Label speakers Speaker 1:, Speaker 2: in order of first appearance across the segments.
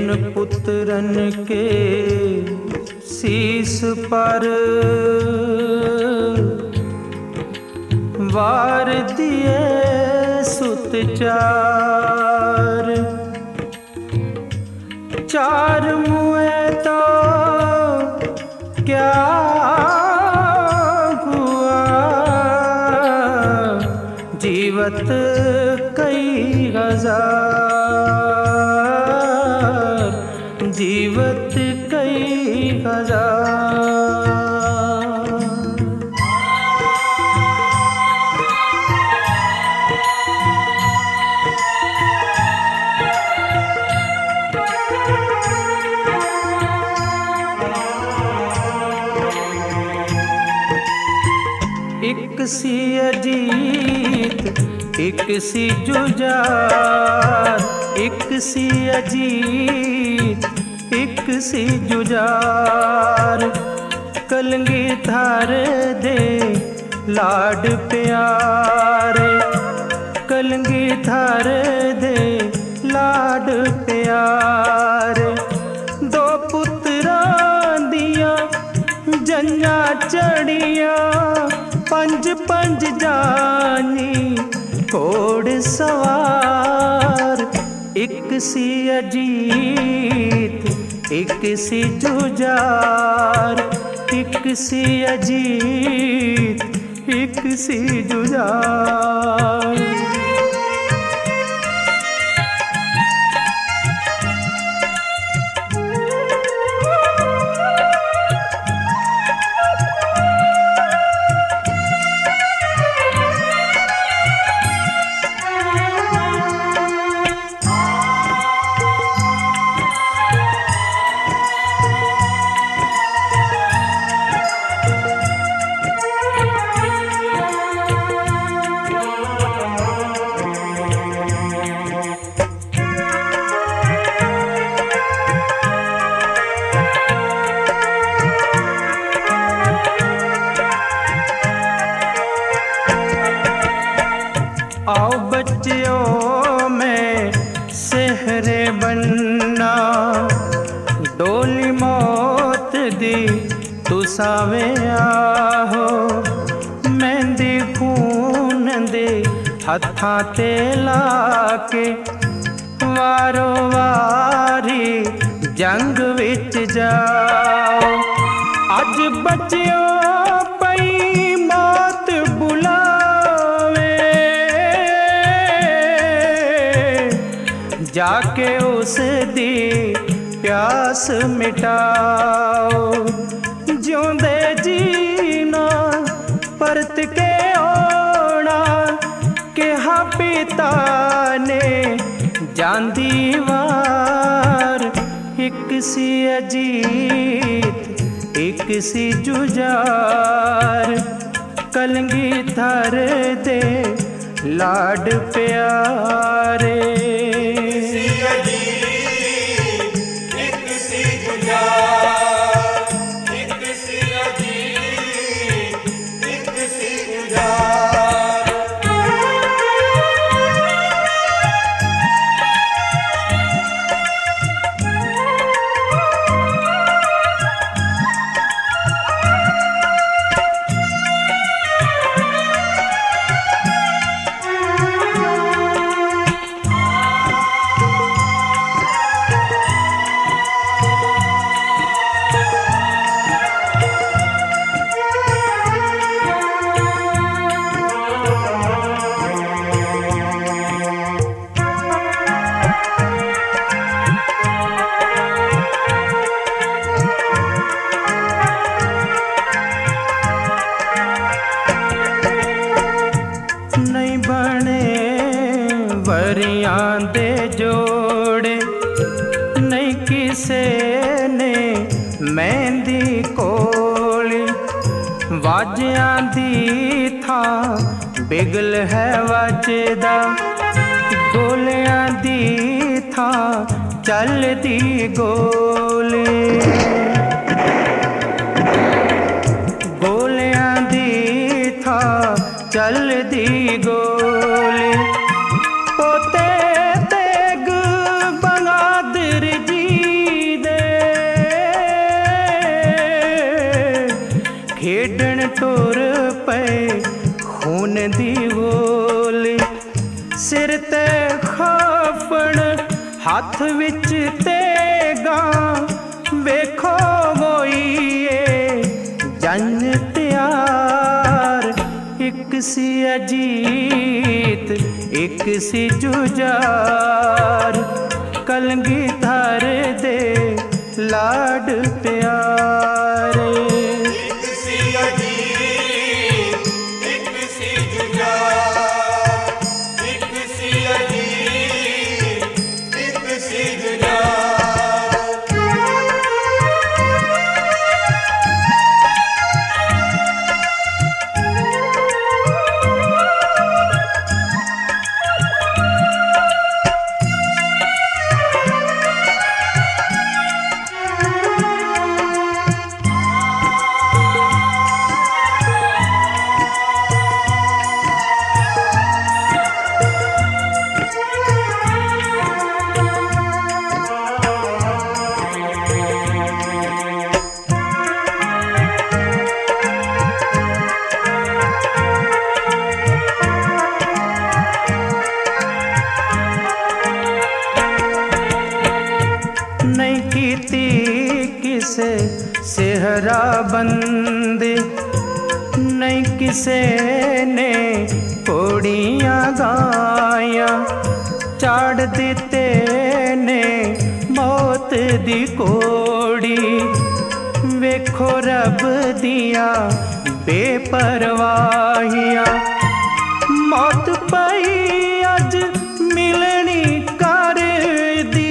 Speaker 1: जिन पुत्रन के शीस पर वार दिए सुत चार, चार मुए तो क्या हुआ, जीवत कई हजार, जीवत कई हजार। एक सी अजीत एक सी जुजार, एक सी अजीत एक सी जुजार, कलंगी थार दे लाड प्यारे, कलंगी थार दे लाड प्यारे। दो पुत्रां दियां जन्ना चढ़िया, पंज पंज जानी घोड़ सवार, एक सी अजीत एक सी जुजार, एक सी अजीत एक सी जुजार। आओ बच्चियों में सेहरे बनना, डोली मौत दी तुसावे आहो, मेहंदी खून दे हत्थां ते लाके, वारो वारी जंग विच जाओ। अज बच्चियों पई मौत बुलावे, जाके उस दी प्यास मिटाओ। जिउंदे जीना परत के ओना, कहा पिता ने जांदी वार, एक सी अजीत एक सी जुजार, कलंगी थार दे लाड प्यारे। नहीं बने वरियां दे जोड़े, नहीं किसे ने मेहंदी कोली, वाजियां दी थां बिगल है वजदा, गोलियां दी थां चलदी गोली, गोलियां दी थां चलदी गोली। पोते तेग बहादुर जी खून दी गोली सिर ते खाफण हाथ विच तेगा वेखो होइए जंज त्यार एक सी अजीत एक सी जुजार कलगीधर दे लाड प्यारे
Speaker 2: एक सी अजीत एक सी जुजार एक सी अजीत एक सी जुजार
Speaker 1: नहीं कीती किसे सेहरा बंदी नहीं किसे ने घोड़ियां गाया चाड़ दिते ने मौत दी कोड़ी वेखो रब दिया बेपरवाहियां मौत पई अज मिलनी कर दी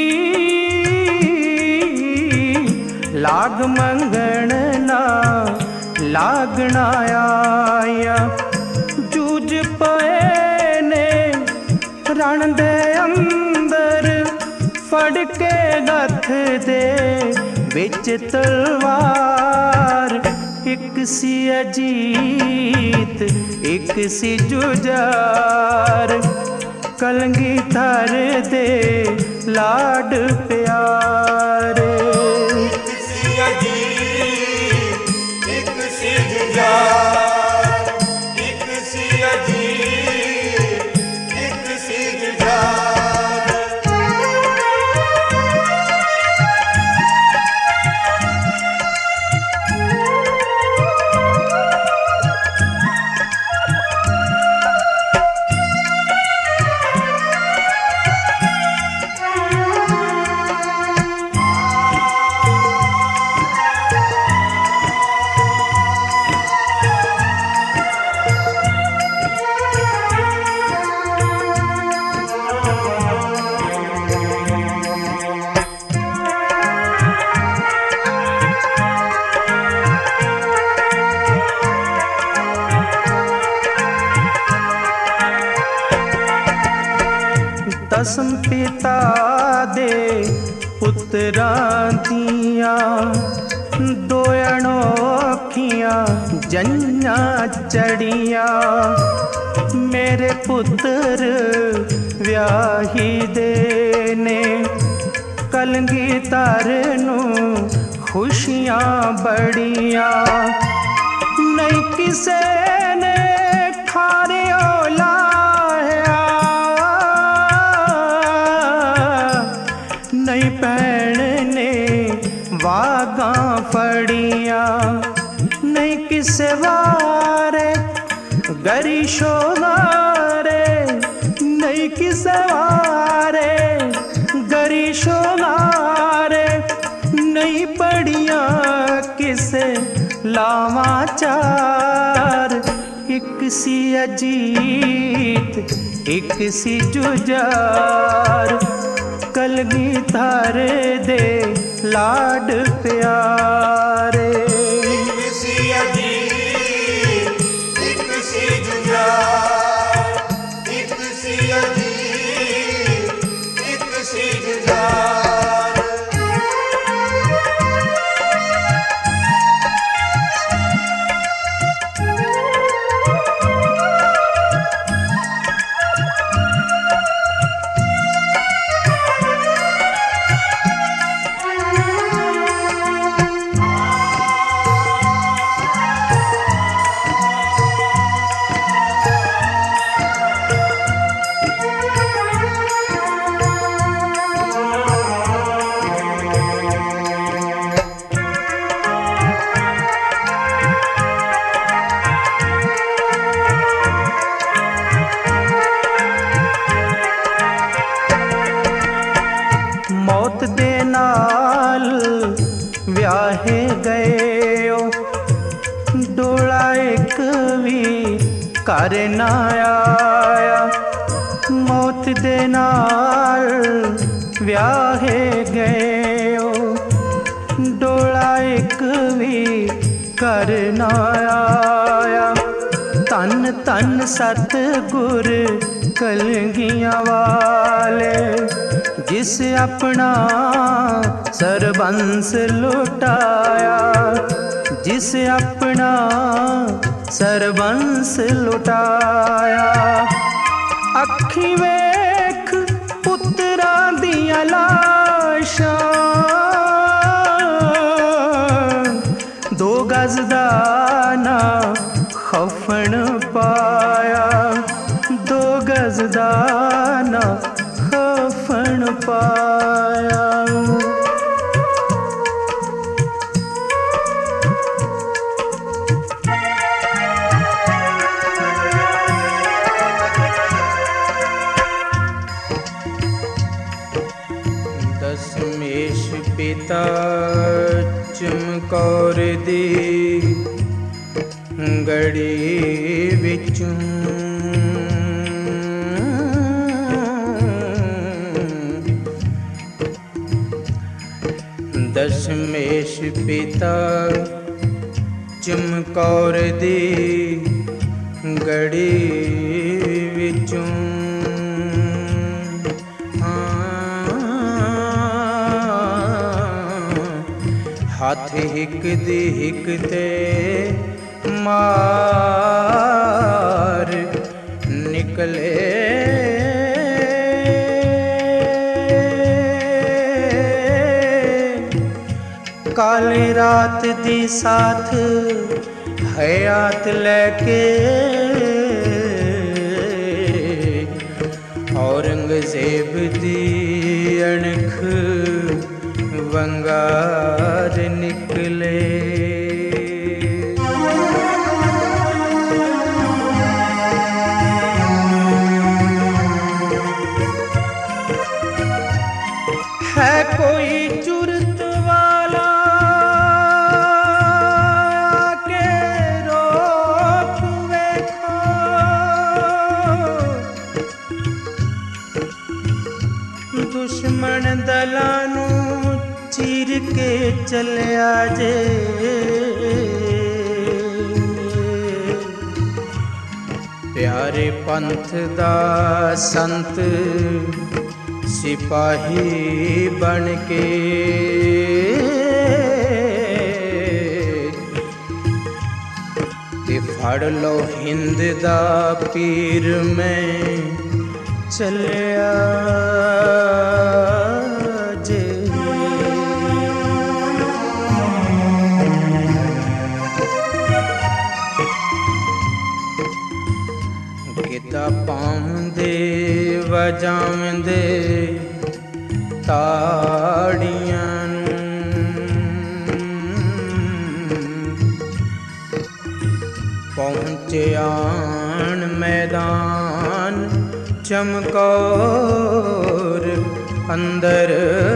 Speaker 1: लाग मंगण ना लागना आया जूझ पए ने रण दे अंदर फड़ के गथ दे बिच तलवार एक सी अजीत एक सी जुजार कलगीधर दे लाड प्यारे
Speaker 2: एक सी अजीत एक सी जुजार एक सी अजीत एक सी जुजार
Speaker 1: दसम पिता दे पुत्रां दियां दो अनोखियां जन्नां चढ़ियां मेरे पुत्र व्याही दे ने कलगीधर नू खुशियां बड़ियां नहीं किसे ने खारियो लाया नहीं भैन ने वागा फड़िया नहीं किसे वारे गरी शोगारे नहीं किसे वारे गरी शोगारे नहीं पड़िया किसे लावा चार एक सी अजीत एक सी जुजार कलगीधर दे लाड प्यारे
Speaker 2: एक सी अजीत एक सी जुजार एक सी अजीत एक सी जुजार
Speaker 1: घर ना आया, मौत दे नाल व्याहे गए ओ डोला एक भी घर ना आया। तन तन सतगुर कलगियां वाले, जिस अपना सरबंस लुटाया, जिस अपना सरबंस लुटाया। अखी वेख पुत्रा दियां लाशां, दो गज दा ना खफन पाया, दो गज दा ना खफन पाया। दशमेश पिता चमकौर दी गड़ी विचों, दशमेश पिता चमकौर दी गड़ी विचों। हाथ हिक दी हिक ते मार निकले, काली रात दी साथ हयात लेके, औरंगजेब दी अणख वंगार निकले। है कोई जुर्त वाला के रोक वेखो, दुश्मन दलानू चीर के चलिया जे। प्यारे पंथ दा संत सिपाही बन के, ते फड़ लो हिंद दा पीर में चलिया जे। गिद्दा पाउंदे वजावंदे ताड़ियां पहुँचे आन मैदान चमकौर अंदर।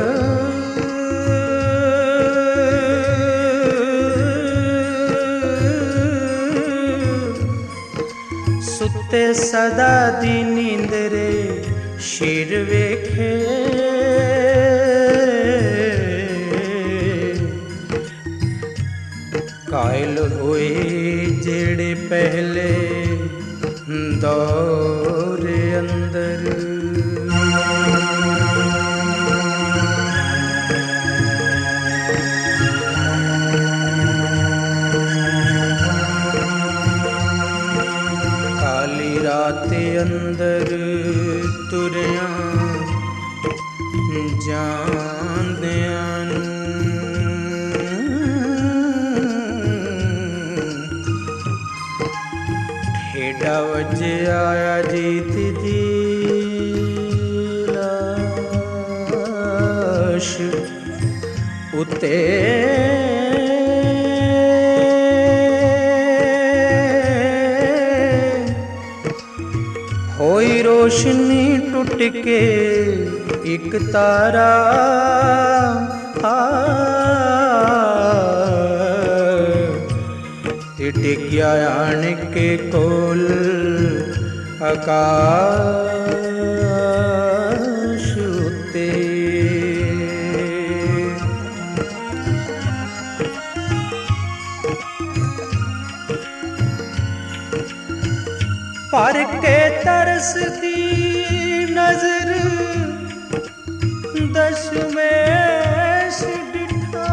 Speaker 1: सुते सदा दी नींदरे शेर वेखे, कायल होए जेड़े पहले दौरे अंदर। काली राते अंदर तुरिया जांदियां ठेडा वजे आया जीत दी लाश उते। होई रोशनी टूट के एक तारा, टिकिया आन के कोल आकाश उते पर के तरसती नजर दशमेश डिठा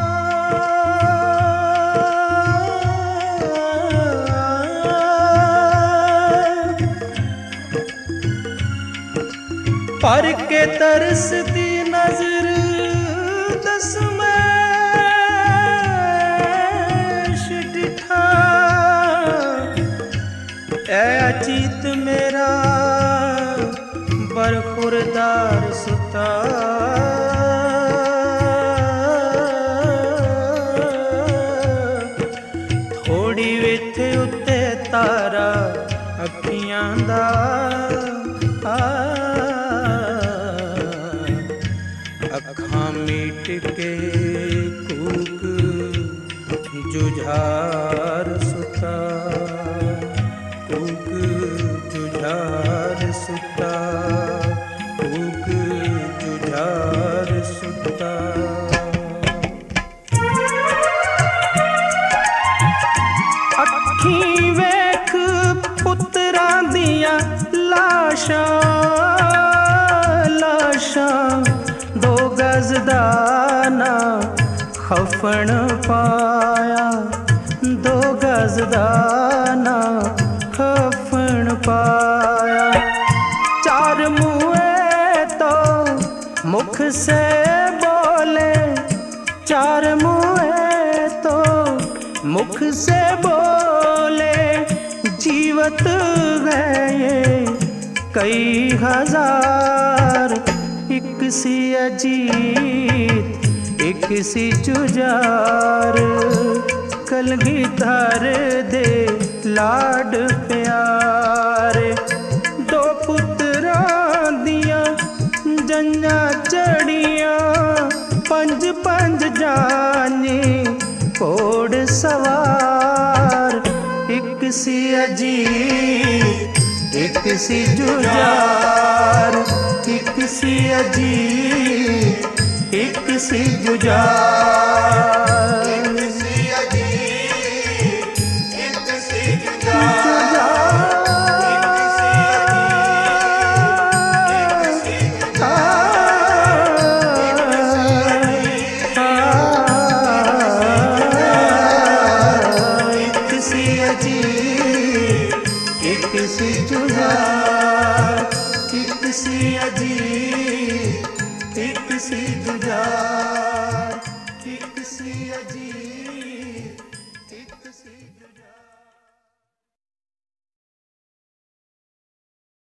Speaker 1: पर के तरसती नजर दशमेश डिठा ऐ अचीत मेरा बरखुरदार सुता थोड़ी विथ उत्ते तारा अखियां दा अखां मीट के कूक जुझार सुता कूक जुझार सुता कूक जुझार सुता अखी वेख पुत्रां दियां लाशां लाशां दो गज दा ना खफन पाया दो गज दा ना खफन पाया चार मुँहे तो मुख से बोले चार मुँहे तो मुख से बोले जीवत है ये कई हजार एक सी अजीत एक सी जुजार कलगीधर दे लाड प्यारे दो पुत्रां दियां जंजां चढ़ियां पंज पंज जाने घोड़ सवार एक सी अजीत एक सी जुजार एक सी अजीत एक सी जुजार एक सी जुझार एक सी अजीत एक सी जुझार।